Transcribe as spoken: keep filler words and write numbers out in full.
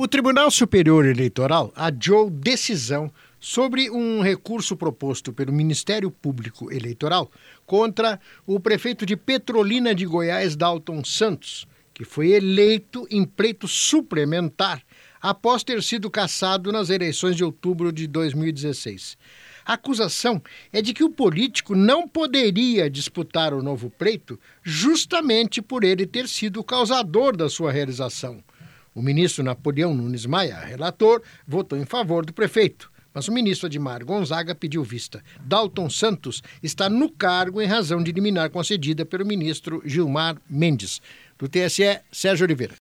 O Tribunal Superior Eleitoral adiou decisão sobre um recurso proposto pelo Ministério Público Eleitoral contra o prefeito de Petrolina de Goiás, Dalton Santos, que foi eleito em pleito suplementar após ter sido cassado nas eleições de outubro de dois mil e dezesseis. A acusação é de que o político não poderia disputar o novo pleito justamente por ele ter sido o causador da sua realização. O ministro Napoleão Nunes Maia, relator, votou em favor do prefeito, mas o ministro Admar Gonzaga pediu vista. Dalton Santos está no cargo em razão de liminar concedida pelo ministro Gilmar Mendes. Do T S E, Sérgio Oliveira.